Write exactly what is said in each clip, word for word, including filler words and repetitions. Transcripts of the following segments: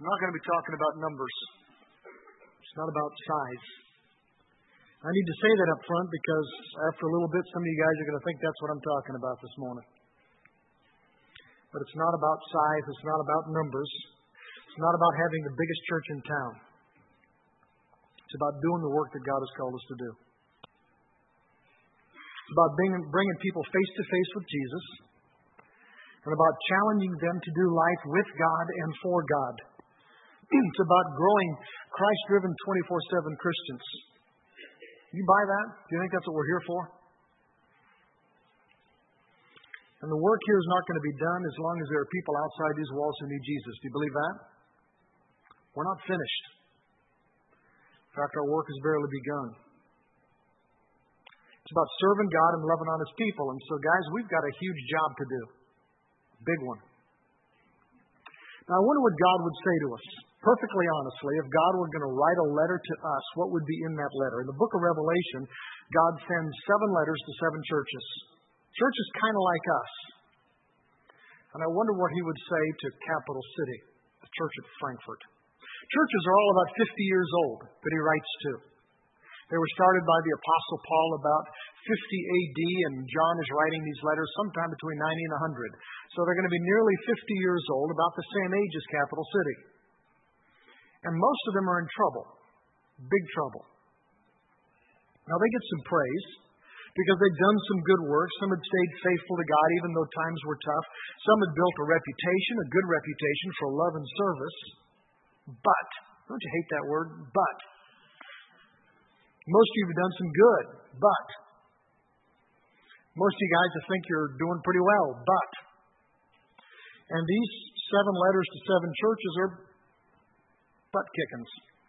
I'm not going to be talking about numbers. It's not about size. I need to say that up front because after a little bit, some of you guys are going to think that's what I'm talking about this morning. But it's not about size. It's not about numbers. It's not about having the biggest church in town. It's about doing the work that God has called us to do. It's about being, bringing people face to face with Jesus and about challenging them to do life with God and for God. It's about growing Christ-driven twenty-four seven Christians. You buy that? Do you think that's what we're here for? And the work here is not going to be done as long as there are people outside these walls who need Jesus. Do you believe that? We're not finished. In fact, our work has barely begun. It's about serving God and loving on His people. And so, guys, we've got a huge job to do. A big one. Now, I wonder what God would say to us. Perfectly honestly, if God were going to write a letter to us, what would be in that letter? In the book of Revelation, God sends seven letters to seven churches. Churches kind of like us. And I wonder what He would say to Capital City, the church at Frankfurt. Churches are all about fifty years old that He writes to. They were started by the Apostle Paul about fifty A D, and John is writing these letters sometime between ninety and one hundred. So they're going to be nearly fifty years old, about the same age as Capital City. And most of them are in trouble, big trouble. Now they get some praise because they've done some good work. Some had stayed faithful to God even though times were tough. Some had built a reputation, a good reputation for love and service. But, don't you hate that word? But. Most of you have done some good, but. Most of you guys think you're doing pretty well, but. And these seven letters to seven churches are butt kickings,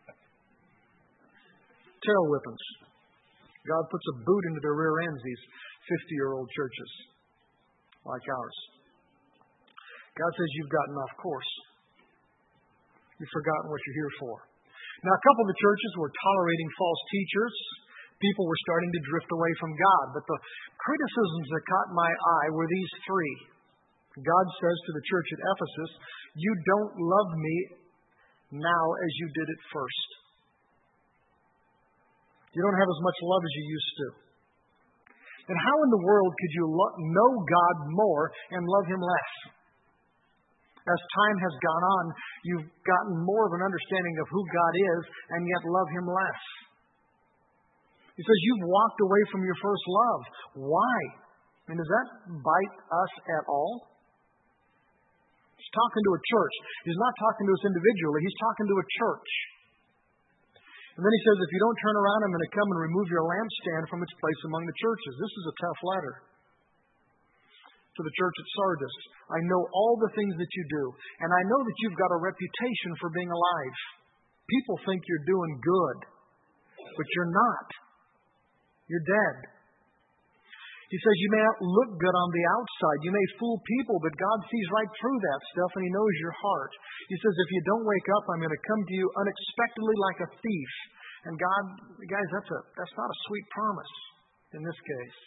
tail whippings. God puts a boot into their rear ends, these fifty-year-old churches like ours. God says you've gotten off course. You've forgotten what you're here for. Now, a couple of the churches were tolerating false teachers. People were starting to drift away from God. But the criticisms that caught my eye were these three. God says to the church at Ephesus, you don't love me now as you did at first. You don't have as much love as you used to. And how in the world could you lo- know God more and love Him less? As time has gone on, you've gotten more of an understanding of who God is and yet love Him less. He says you've walked away from your first love. Why? I mean, does that bite us at all? He's talking to a church. He's not talking to us individually. He's talking to a church. And then he says, if you don't turn around, I'm going to come and remove your lampstand from its place among the churches. This is a tough letter to the church at Sardis. I know all the things that you do, and I know that you've got a reputation for being alive. People think you're doing good, but you're not. You're dead. He says you may not look good on the outside. You may fool people, but God sees right through that stuff, and He knows your heart. He says if you don't wake up, I'm going to come to you unexpectedly like a thief. And God, guys, that's a that's not a sweet promise in this case.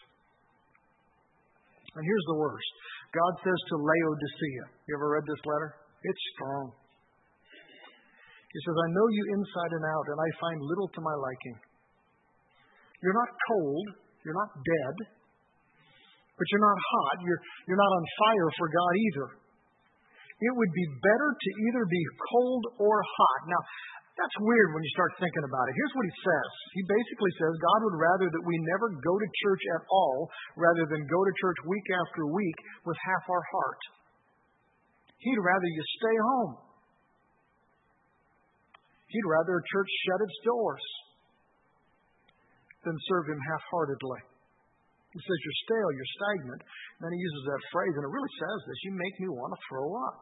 And here's the worst. God says to Laodicea, you ever read this letter? It's strong. He says, I know you inside and out, and I find little to my liking. You're not cold. You're not dead. But you're not hot. You're, you're not on fire for God either. It would be better to either be cold or hot. Now, that's weird when you start thinking about it. Here's what he says. He basically says God would rather that we never go to church at all rather than go to church week after week with half our heart. He'd rather you stay home. He'd rather a church shut its doors than serve Him half-heartedly. He says you're stale, you're stagnant. And then he uses that phrase, and it really says this, you make me want to throw up.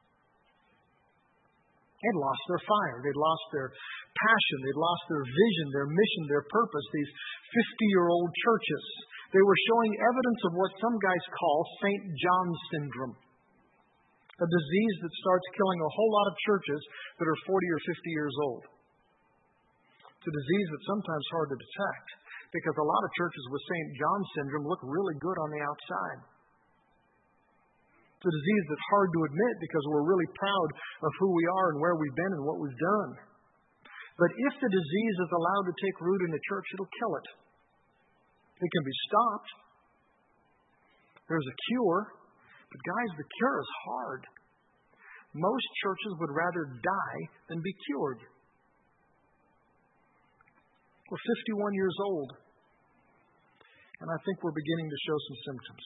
They'd lost their fire. They'd lost their passion. They'd lost their vision, their mission, their purpose, these fifty-year-old churches. They were showing evidence of what some guys call Saint John syndrome, a disease that starts killing a whole lot of churches that are forty or fifty years old. It's a disease that's sometimes hard to detect because a lot of churches with Saint John syndrome look really good on the outside. It's a disease that's hard to admit because we're really proud of who we are and where we've been and what we've done. But if the disease is allowed to take root in the church, it'll kill it. It can be stopped. There's a cure. But guys, the cure is hard. Most churches would rather die than be cured. We're fifty-one years old, and I think we're beginning to show some symptoms.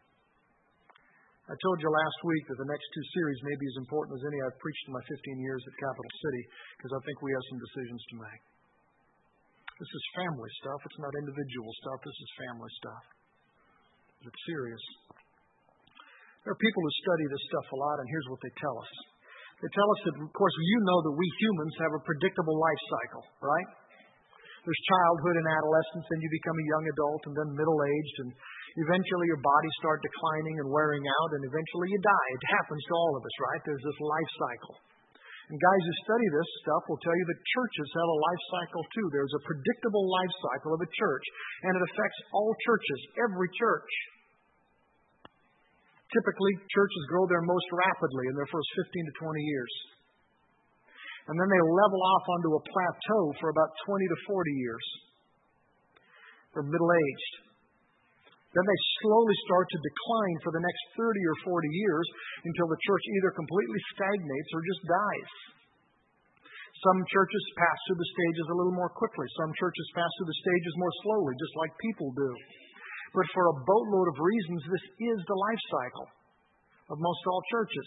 I told you last week that the next two series may be as important as any I've preached in my fifteen years at Capital City, because I think we have some decisions to make. This is family stuff. It's not individual stuff. This is family stuff. It's serious. There are people who study this stuff a lot, and here's what they tell us. They tell us that, of course, you know that we humans have a predictable life cycle, right? There's childhood and adolescence, then you become a young adult, and then middle-aged, and eventually your body starts declining and wearing out, and eventually you die. It happens to all of us, right? There's this life cycle. And guys who study this stuff will tell you that churches have a life cycle too. There's a predictable life cycle of a church, and it affects all churches, every church. Typically, churches grow their most rapidly in their first fifteen to twenty years. And then they level off onto a plateau for about twenty to forty years. They're middle-aged. Then they slowly start to decline for the next thirty or forty years until the church either completely stagnates or just dies. Some churches pass through the stages a little more quickly. Some churches pass through the stages more slowly, just like people do. But for a boatload of reasons, this is the life cycle of most all churches.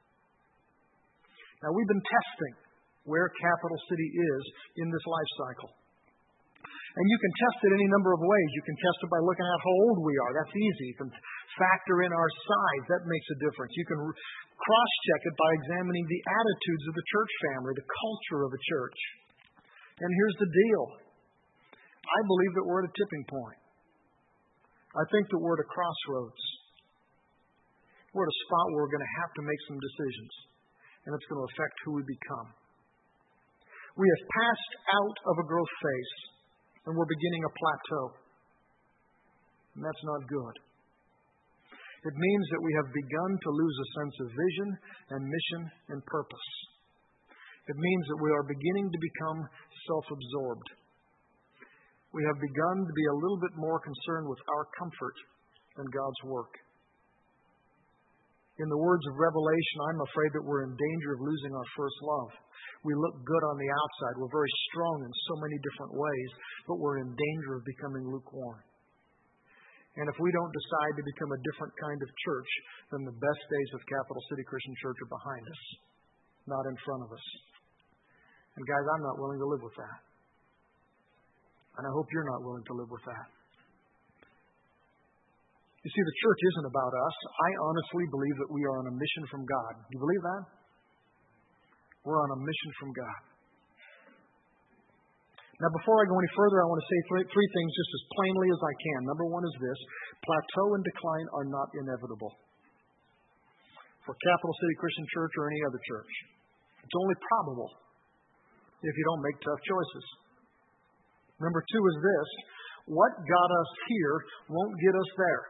Now, we've been testing where Capital City is in this life cycle. And you can test it any number of ways. You can test it by looking at how old we are. That's easy. You can factor in our size. That makes a difference. You can cross-check it by examining the attitudes of the church family, the culture of a church. And here's the deal. I believe that we're at a tipping point. I think that we're at a crossroads. We're at a spot where we're going to have to make some decisions, and it's going to affect who we become. We have passed out of a growth phase, and we're beginning a plateau. And that's not good. It means that we have begun to lose a sense of vision and mission and purpose. It means that we are beginning to become self-absorbed. We have begun to be a little bit more concerned with our comfort than God's work. In the words of Revelation, I'm afraid that we're in danger of losing our first love. We look good on the outside. We're very strong in so many different ways, but we're in danger of becoming lukewarm. And if we don't decide to become a different kind of church, then the best days of Capital City Christian Church are behind us, not in front of us. And guys, I'm not willing to live with that. And I hope you're not willing to live with that. You see, the church isn't about us. I honestly believe that we are on a mission from God. Do you believe that? We're on a mission from God. Now, before I go any further, I want to say three, three things just as plainly as I can. Number one is this: plateau and decline are not inevitable for Capital City Christian Church or any other church. It's only probable if you don't make tough choices. Number two is this: what got us here won't get us there.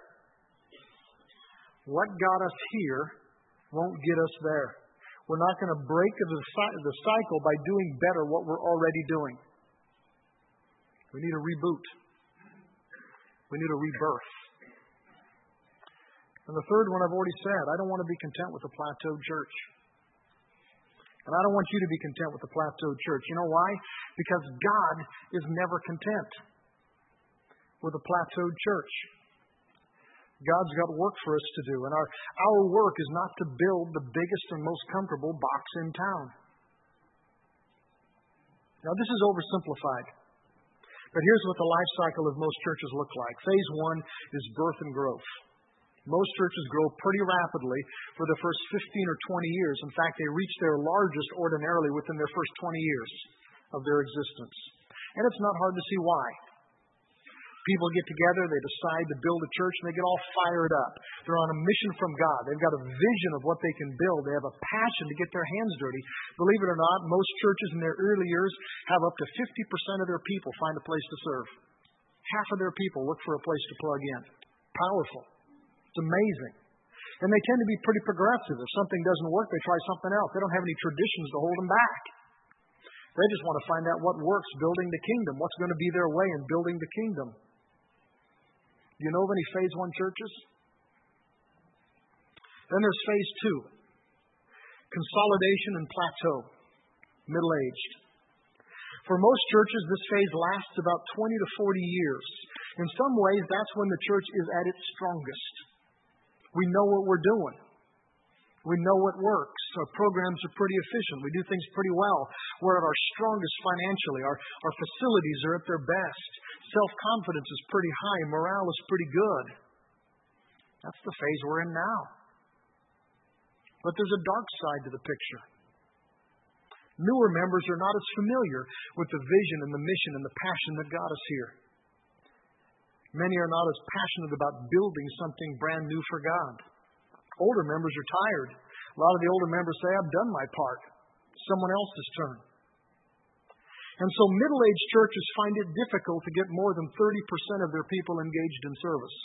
What got us here won't get us there. We're not going to break the cycle by doing better what we're already doing. We need a reboot. We need a rebirth. And the third one I've already said, I don't want to be content with a plateaued church. And I don't want you to be content with the plateaued church. You know why? Because God is never content with a plateaued church. God's got work for us to do, and our, our work is not to build the biggest and most comfortable box in town. Now, this is oversimplified, but here's what the life cycle of most churches look like. Phase one is birth and growth. Most churches grow pretty rapidly for the first fifteen or twenty years. In fact, they reach their largest ordinarily within their first twenty years of their existence. And it's not hard to see why. People get together, they decide to build a church, and they get all fired up. They're on a mission from God. They've got a vision of what they can build. They have a passion to get their hands dirty. Believe it or not, most churches in their early years have up to fifty percent of their people find a place to serve. Half of their people look for a place to plug in. Powerful. It's amazing. And they tend to be pretty progressive. If something doesn't work, they try something else. They don't have any traditions to hold them back. They just want to find out what works building the kingdom, what's going to be their way in building the kingdom. Do you know of any phase one churches? Then there's phase two, consolidation and plateau, middle-aged. For most churches, this phase lasts about twenty to forty years. In some ways, that's when the church is at its strongest. We know what we're doing. We know what works. Our programs are pretty efficient. We do things pretty well. We're at our strongest financially. Our, our facilities are at their best. Self-confidence is pretty high. Morale is pretty good. That's the phase we're in now. But there's a dark side to the picture. Newer members are not as familiar with the vision and the mission and the passion that got us here. Many are not as passionate about building something brand new for God. Older members are tired. A lot of the older members say, I've done my part. Someone else's turn. And so middle-aged churches find it difficult to get more than thirty percent of their people engaged in service.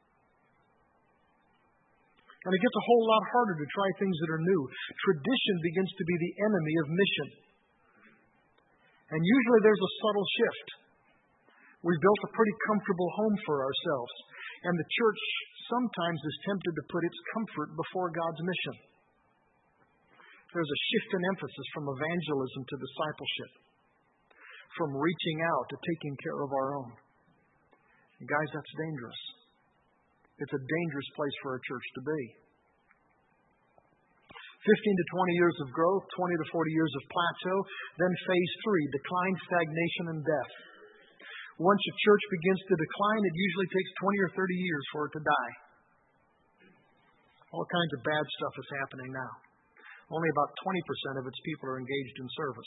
And it gets a whole lot harder to try things that are new. Tradition begins to be the enemy of mission. And usually there's a subtle shift. We've built a pretty comfortable home for ourselves. And the church sometimes is tempted to put its comfort before God's mission. There's a shift in emphasis from evangelism to discipleship, from reaching out to taking care of our own. And guys, that's dangerous. It's a dangerous place for a church to be. fifteen to twenty years of growth, twenty to forty years of plateau, then phase three, decline, stagnation, and death. Once a church begins to decline, it usually takes twenty or thirty years for it to die. All kinds of bad stuff is happening now. Only about twenty percent of its people are engaged in service.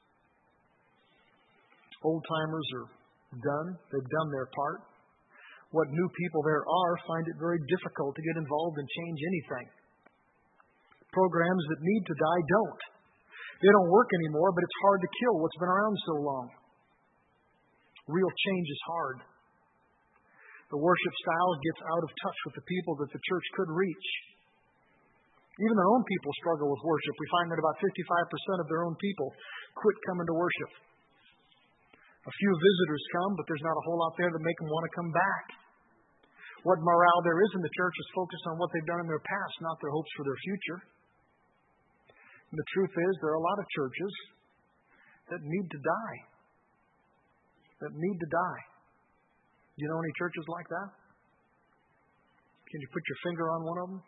Old-timers are done. They've done their part. What new people there are find it very difficult to get involved and change anything. Programs that need to die don't. They don't work anymore, but it's hard to kill what's been around so long. Real change is hard. The worship style gets out of touch with the people that the church could reach. Even their own people struggle with worship. We find that about fifty-five percent of their own people quit coming to worship. A few visitors come, but there's not a whole lot there that make them want to come back. What morale there is in the church is focused on what they've done in their past, not their hopes for their future. And the truth is, there are a lot of churches that need to die. That need to die. Do you know any churches like that? Can you put your finger on one of them?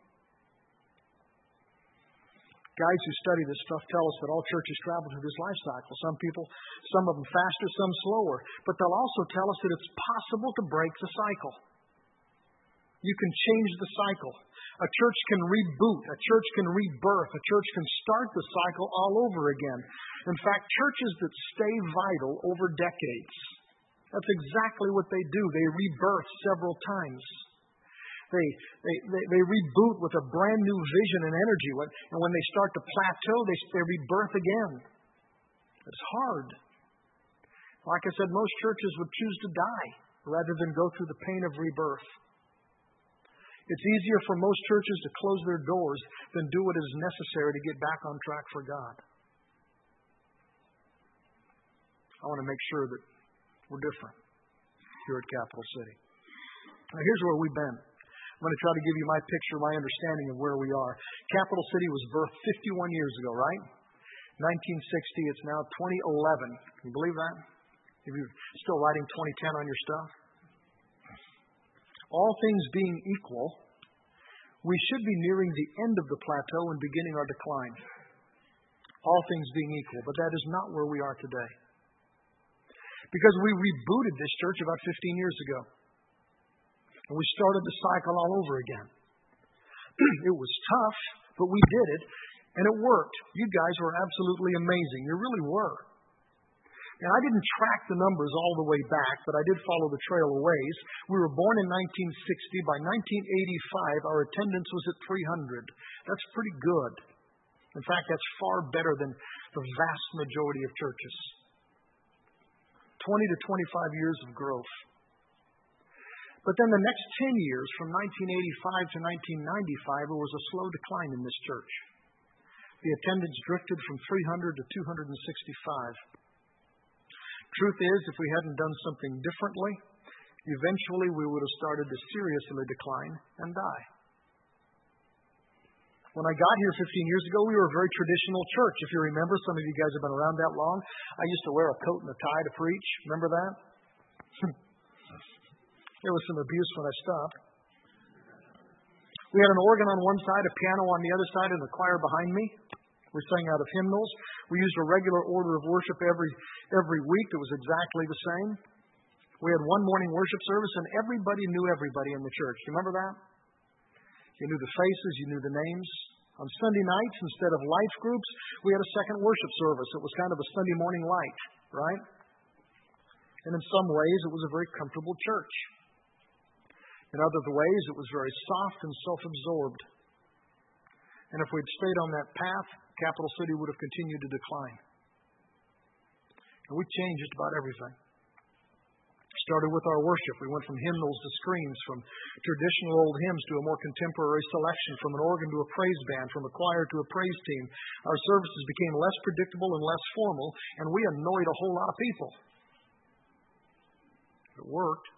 Guys who study this stuff tell us that all churches travel through this life cycle. Some people, some of them faster, some slower. But they'll also tell us that it's possible to break the cycle. You can change the cycle. A church can reboot. A church can rebirth. A church can start the cycle all over again. In fact, churches that stay vital over decades, that's exactly what they do. They rebirth several times. They, they, they, they reboot with a brand new vision and energy. And when they start to plateau, they, they rebirth again. It's hard. Like I said, most churches would choose to die rather than go through the pain of rebirth. It's easier for most churches to close their doors than do what is necessary to get back on track for God. I want to make sure that we're different here at Capital City. Now, here's where we've been. I'm going to try to give you my picture, my understanding of where we are. Capital City was birthed fifty-one years ago, right? nineteen sixty, it's now twenty eleven. Can you believe that? If you're still writing twenty ten on your stuff. All things being equal, we should be nearing the end of the plateau and beginning our decline. All things being equal, but that is not where we are today. Because we rebooted this church about fifteen years ago. And we started the cycle all over again. It was tough, but we did it, and it worked. You guys were absolutely amazing. You really were. Now, I didn't track the numbers all the way back, but I did follow the trail a ways. We were born in nineteen sixty. By nineteen eighty-five, our attendance was at three hundred. That's pretty good. In fact, that's far better than the vast majority of churches. twenty to twenty-five years of growth. But then the next ten years, from nineteen eighty-five to nineteen ninety-five, there was a slow decline in this church. The attendance drifted from three hundred to two hundred sixty-five. Truth is, if we hadn't done something differently, eventually we would have started to seriously decline and die. When I got here fifteen years ago, we were a very traditional church. If you remember, some of you guys have been around that long. I used to wear a coat and a tie to preach. Remember that? There was some abuse when I stopped. We had an organ on one side, a piano on the other side, and a choir behind me. We sang out of hymnals. We used a regular order of worship every every week that was exactly the same. We had one morning worship service, and everybody knew everybody in the church. Do you remember that? You knew the faces, you knew the names. On Sunday nights, instead of life groups, we had a second worship service. It was kind of a Sunday morning light, right? And in some ways, it was a very comfortable church. In other ways, it was very soft and self-absorbed. And if we'd stayed on that path, Capital City would have continued to decline. And we changed just about everything. Started with our worship. We went from hymnals to screams, from traditional old hymns to a more contemporary selection, from an organ to a praise band, from a choir to a praise team. Our services became less predictable and less formal, and we annoyed a whole lot of people. It worked.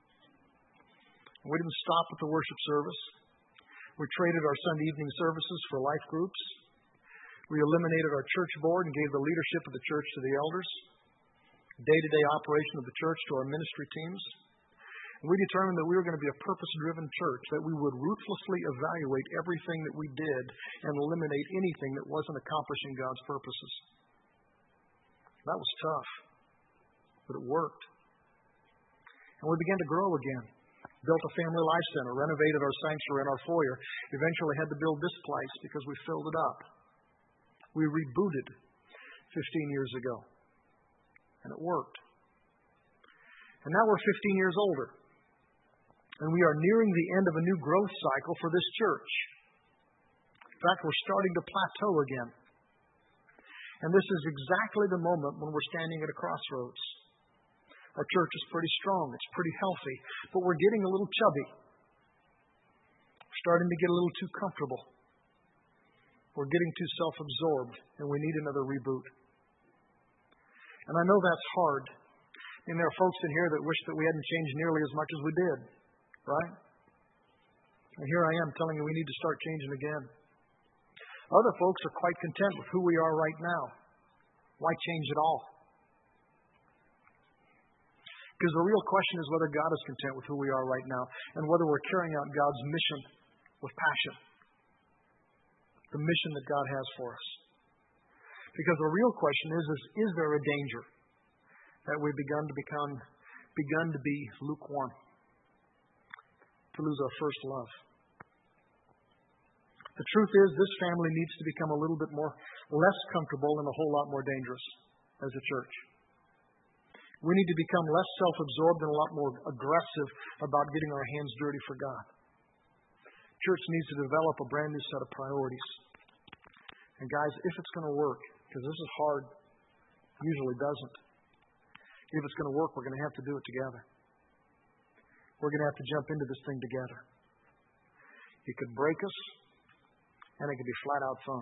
We didn't stop at the worship service. We traded our Sunday evening services for life groups. We eliminated our church board and gave the leadership of the church to the elders. Day-to-day operation of the church to our ministry teams. And we determined that we were going to be a purpose-driven church, that we would ruthlessly evaluate everything that we did and eliminate anything that wasn't accomplishing God's purposes. That was tough, but it worked. And we began to grow again. Built a family life center, renovated our sanctuary and our foyer. Eventually had to build this place because we filled it up. We rebooted fifteen years ago. And it worked. And now we're fifteen years older. And we are nearing the end of a new growth cycle for this church. In fact, we're starting to plateau again. And this is exactly the moment when we're standing at a crossroads. Our church is pretty strong. It's pretty healthy. But we're getting a little chubby. We're starting to get a little too comfortable. We're getting too self-absorbed, and we need another reboot. And I know that's hard. And there are folks in here that wish that we hadn't changed nearly as much as we did, right? And here I am telling you we need to start changing again. Other folks are quite content with who we are right now. Why change at all? Because the real question is whether God is content with who we are right now and whether we're carrying out God's mission with passion. The mission that God has for us. Because the real question is, is, is there a danger that we've begun to become, begun to be lukewarm, to lose our first love? The truth is, this family needs to become a little bit more, less comfortable and a whole lot more dangerous as a church. We need to become less self-absorbed and a lot more aggressive about getting our hands dirty for God. Church needs to develop a brand new set of priorities. And guys, if it's going to work, because this is hard, usually doesn't. If it's going to work, we're going to have to do it together. We're going to have to jump into this thing together. It could break us, and it could be flat out fun.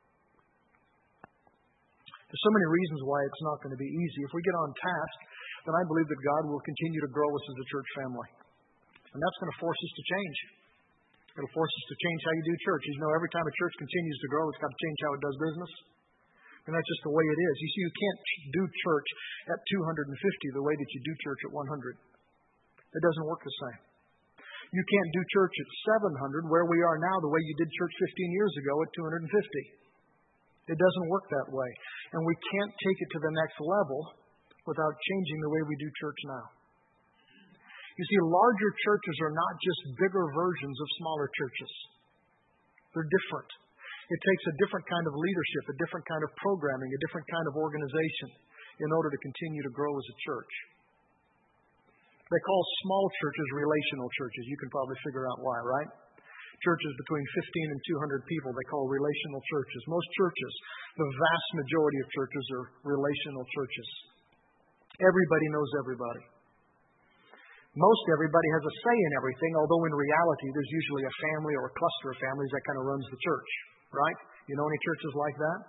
There's so many reasons why it's not going to be easy. If we get on task, then I believe that God will continue to grow us as a church family. And that's going to force us to change. It'll force us to change how you do church. You know, every time a church continues to grow, it's got to change how it does business. And that's just the way it is. You see, you can't do church at two hundred fifty the way that you do church at one hundred. It doesn't work the same. You can't do church at seven hundred, where we are now, the way you did church fifteen years ago at two hundred fifty. It doesn't work that way. And we can't take it to the next level without changing the way we do church now. You see, larger churches are not just bigger versions of smaller churches. They're different. It takes a different kind of leadership, a different kind of programming, a different kind of organization in order to continue to grow as a church. They call small churches relational churches. You can probably figure out why, right? Churches between fifteen and two hundred people, they call relational churches. Most churches, the vast majority of churches are relational churches. Everybody knows everybody. Most everybody has a say in everything, although in reality there's usually a family or a cluster of families that kind of runs the church, right? You know any churches like that?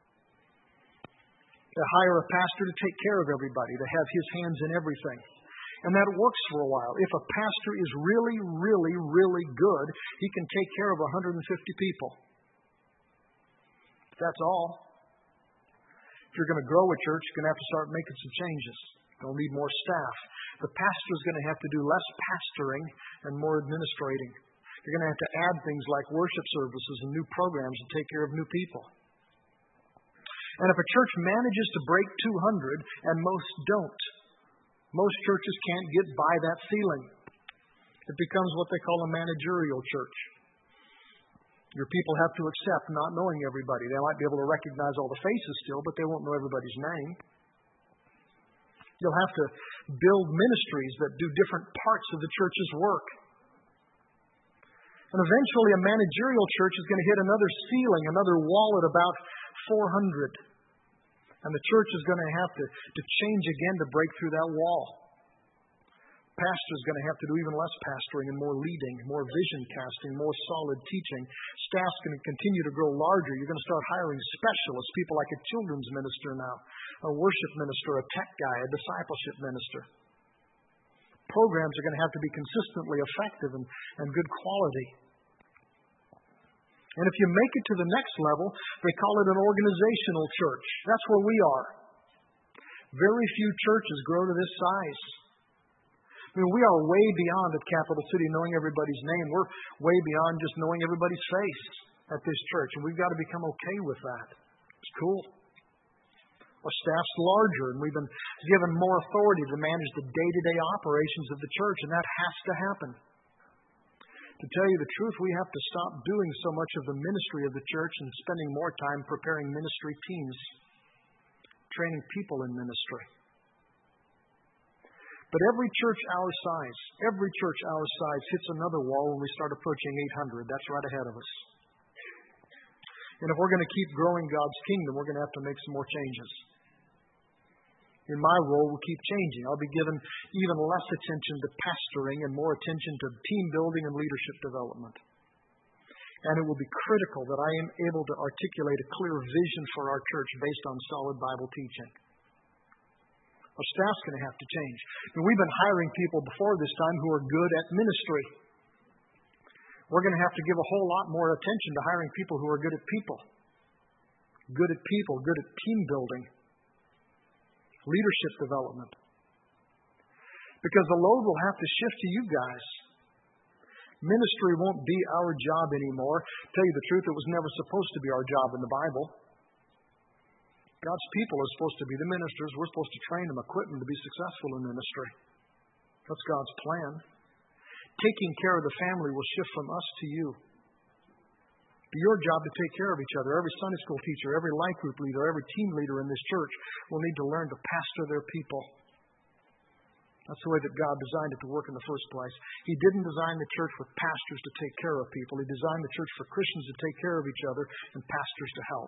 They hire a pastor to take care of everybody, to have his hands in everything. And that works for a while. If a pastor is really, really, really good, he can take care of one hundred fifty people. That's all. If you're going to grow a church, you're going to have to start making some changes. You'll need more staff. The pastor is going to have to do less pastoring and more administrating. You're going to have to add things like worship services and new programs to take care of new people. And if a church manages to break two hundred, and most don't, most churches can't get by that ceiling. It becomes what they call a managerial church. Your people have to accept not knowing everybody. They might be able to recognize all the faces still, but they won't know everybody's name. You'll have to build ministries that do different parts of the church's work. And eventually a managerial church is going to hit another ceiling, another wall at about four hundred. And the church is going to have to, to change again to break through that wall. Pastor is going to have to do even less pastoring and more leading, more vision casting, more solid teaching. Staff's going to continue to grow larger. You're going to start hiring specialists, people like a children's minister now, a worship minister, a tech guy, a discipleship minister. Programs are going to have to be consistently effective and, and good quality. And if you make it to the next level, they call it an organizational church. That's where we are. Very few churches grow to this size. I mean, we are way beyond at Capital City knowing everybody's name. We're way beyond just knowing everybody's face at this church, and we've got to become okay with that. It's cool. Our staff's larger, and we've been given more authority to manage the day-to-day operations of the church, and that has to happen. To tell you the truth, we have to stop doing so much of the ministry of the church and spending more time preparing ministry teams, training people in ministry. But every church our size, every church our size hits another wall when we start approaching eight hundred. That's right ahead of us. And if we're going to keep growing God's kingdom, we're going to have to make some more changes. In my role, we'll keep changing. I'll be given even less attention to pastoring and more attention to team building and leadership development. And it will be critical that I am able to articulate a clear vision for our church based on solid Bible teaching. Our staff's going to have to change. And we've been hiring people before this time who are good at ministry. We're going to have to give a whole lot more attention to hiring people who are good at people. Good at people, good at team building, leadership development. Because the load will have to shift to you guys. Ministry won't be our job anymore. To tell you the truth, it was never supposed to be our job in the Bible. God's people are supposed to be the ministers. We're supposed to train them, equip them to be successful in ministry. That's God's plan. Taking care of the family will shift from us to you. It's your job to take care of each other. Every Sunday school teacher, every life group leader, every team leader in this church will need to learn to pastor their people. That's the way that God designed it to work in the first place. He didn't design the church for pastors to take care of people. He designed the church for Christians to take care of each other and pastors to help.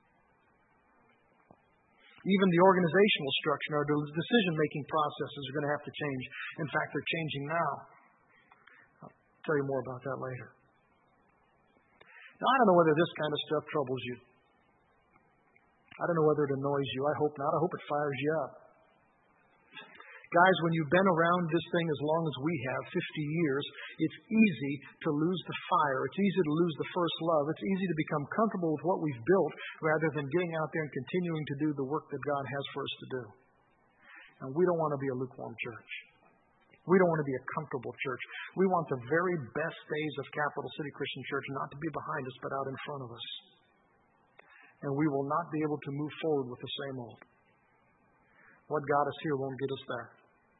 Even the organizational structure, our decision-making processes are going to have to change. In fact, they're changing now. I'll tell you more about that later. Now, I don't know whether this kind of stuff troubles you. I don't know whether it annoys you. I hope not. I hope it fires you up. Guys, when you've been around this thing as long as we have, fifty years, it's easy to lose the fire. It's easy to lose the first love. It's easy to become comfortable with what we've built rather than getting out there and continuing to do the work that God has for us to do. And we don't want to be a lukewarm church. We don't want to be a comfortable church. We want the very best days of Capital City Christian Church not to be behind us, but out in front of us. And we will not be able to move forward with the same old. What got us here won't get us there.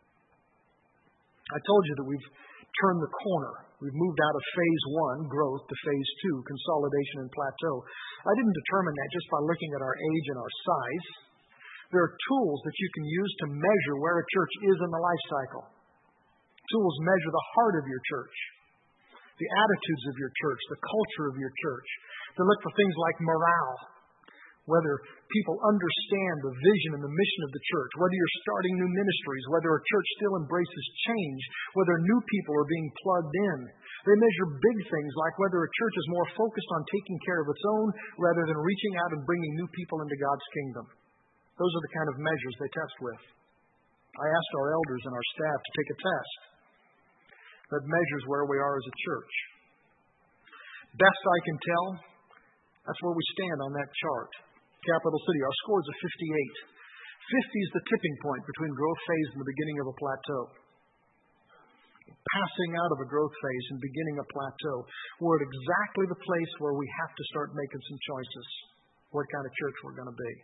I told you that we've turned the corner. We've moved out of phase one, growth, to phase two, consolidation and plateau. I didn't determine that just by looking at our age and our size. There are tools that you can use to measure where a church is in the life cycle. Tools measure the heart of your church, the attitudes of your church, the culture of your church. They look for things like morale. whether people understand the vision and the mission of the church, whether you're starting new ministries, whether a church still embraces change, whether new people are being plugged in. They measure big things like whether a church is more focused on taking care of its own rather than reaching out and bringing new people into God's kingdom. Those are the kind of measures they test with. I asked our elders and our staff to take a test that measures where we are as a church. Best I can tell, that's where we stand on that chart. Capital City, our score is a fifty-eight. fifty is the tipping point between growth phase and the beginning of a plateau. Passing out of a growth phase and beginning a plateau. We're at exactly the place where we have to start making some choices. What kind of church we're going to be.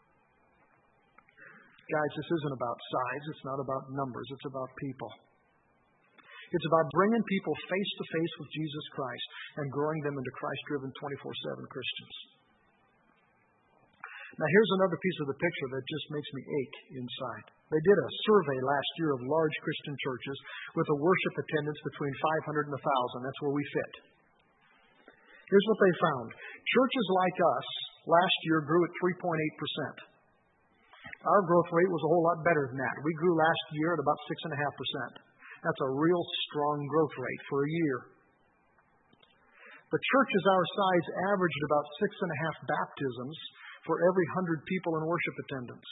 Guys, this isn't about size. It's not about numbers. It's about people. It's about bringing people face to face with Jesus Christ and growing them into Christ-driven twenty-four seven Christians. Now, here's another piece of the picture that just makes me ache inside. They did a survey last year of large Christian churches with a worship attendance between five hundred and one thousand. That's where we fit. Here's what they found. Churches like us last year grew at three point eight percent. Our growth rate was a whole lot better than that. We grew last year at about six point five percent. That's a real strong growth rate for a year. The churches our size averaged about six and a half baptisms for every one hundred people in worship attendance.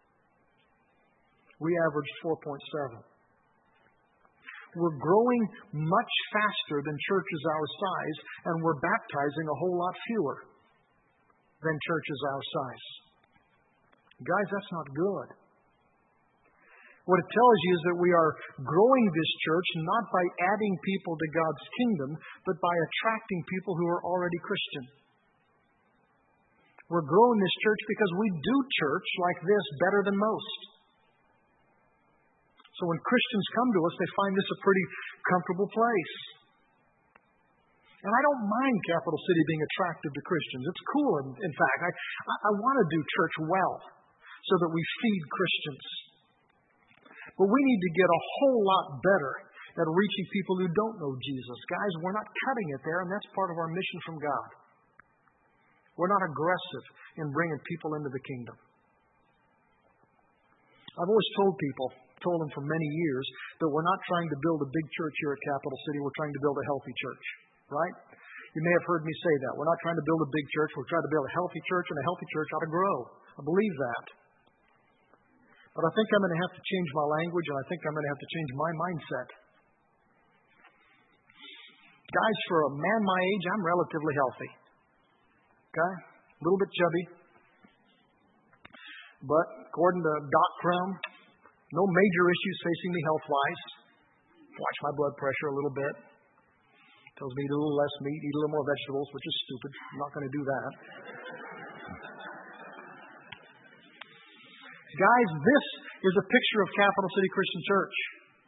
We averaged four point seven. We're growing much faster than churches our size, and we're baptizing a whole lot fewer than churches our size. Guys, that's not good. What it tells you is that we are growing this church not by adding people to God's kingdom, but by attracting people who are already Christian. We're growing this church because we do church like this better than most. So when Christians come to us, they find this a pretty comfortable place. And I don't mind Capital City being attractive to Christians. It's cool, in, in fact. I, I, I want to do church well so that we feed Christians. But we need to get a whole lot better at reaching people who don't know Jesus. Guys, we're not cutting it there, and that's part of our mission from God. We're not aggressive in bringing people into the kingdom. I've always told people, told them for many years, that we're not trying to build a big church here at Capital City. We're trying to build a healthy church, right? You may have heard me say that. We're not trying to build a big church. We're trying to build a healthy church, and a healthy church ought to grow. I believe that. But I think I'm going to have to change my language, and I think I'm going to have to change my mindset. Guys, for a man my age, I'm relatively healthy. Okay? A little bit chubby. But according to Doc Crum, no major issues facing me health-wise. Watch my blood pressure a little bit. Tells me to eat a little less meat, eat a little more vegetables, which is stupid. I'm not going to do that. Guys, this is a picture of Capital City Christian Church.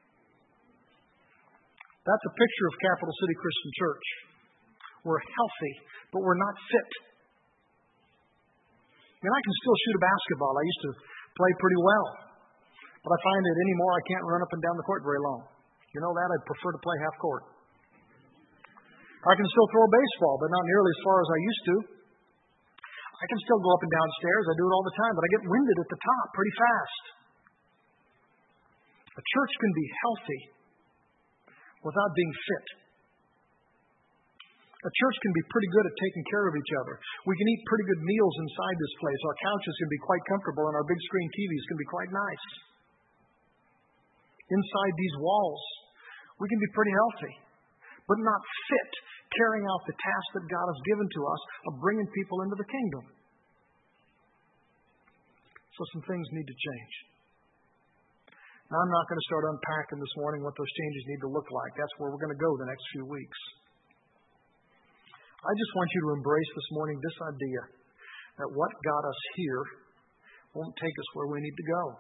That's a picture of Capital City Christian Church. We're healthy, but we're not fit. And I can still shoot a basketball. I used to play pretty well. But I find that anymore I can't run up and down the court very long. You know that? I'd prefer to play half court. I can still throw a baseball, but not nearly as far as I used to. I can still go up and down stairs. I do it all the time, but I get winded at the top pretty fast. A church can be healthy without being fit. A church can be pretty good at taking care of each other. We can eat pretty good meals inside this place. Our couches can be quite comfortable, and our big screen T Vs can be quite nice. Inside these walls, we can be pretty healthy, but not fit carrying out the task that God has given to us of bringing people into the kingdom. So some things need to change. Now, I'm not going to start unpacking this morning what those changes need to look like. That's where we're going to go the next few weeks. I just want you to embrace this morning this idea that what got us here won't take us where we need to go.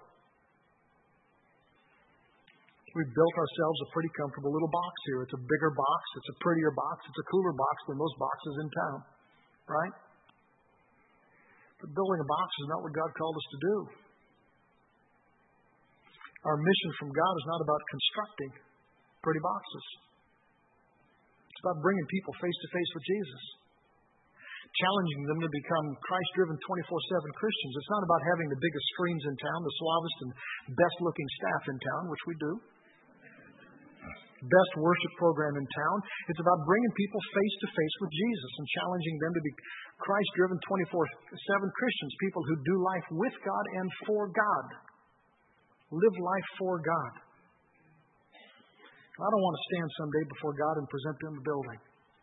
We've built ourselves a pretty comfortable little box here. It's a bigger box. It's a prettier box. It's a cooler box than most boxes in town, right? But building a box is not what God called us to do. Our mission from God is not about constructing pretty boxes. It's about bringing people face to face with Jesus. challenging them to become Christ-driven twenty-four seven Christians. It's not about having the biggest screens in town, the suavest and best-looking staff in town, which we do, best worship program in town. It's about bringing people face-to-face with Jesus and challenging them to be Christ-driven twenty-four seven Christians, people who do life with God and for God. Live life for God. I don't want to stand someday before God and present them a building.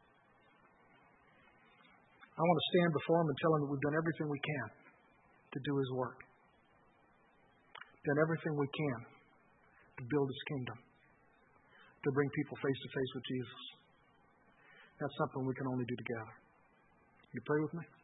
I want to stand before Him and tell Him that we've done everything we can to do His work. Done everything we can to build His kingdom. To bring people face to face with Jesus. That's something we can only do together. You pray with me?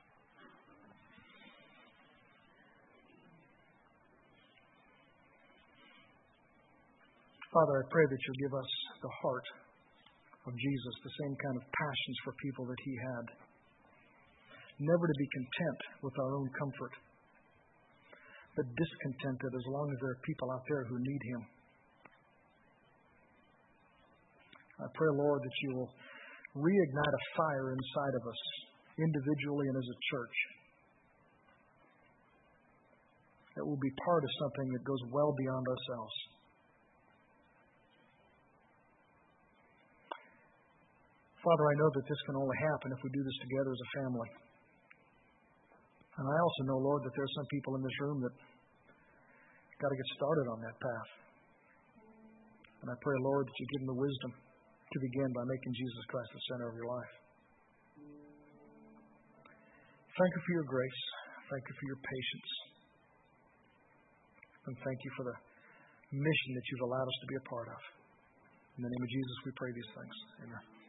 Father, I pray that you'll give us the heart of Jesus, the same kind of passions for people that He had. Never to be content with our own comfort, but discontented as long as there are people out there who need Him. I pray, Lord, that you will reignite a fire inside of us, individually and as a church, that will be part of something that goes well beyond ourselves. Father, I know that this can only happen if we do this together as a family. And I also know, Lord, that there are some people in this room that got to get started on that path. And I pray, Lord, that you give them the wisdom to begin by making Jesus Christ the center of your life. Thank you for your grace. Thank you for your patience. And thank you for the mission that you've allowed us to be a part of. In the name of Jesus, we pray these things. Amen.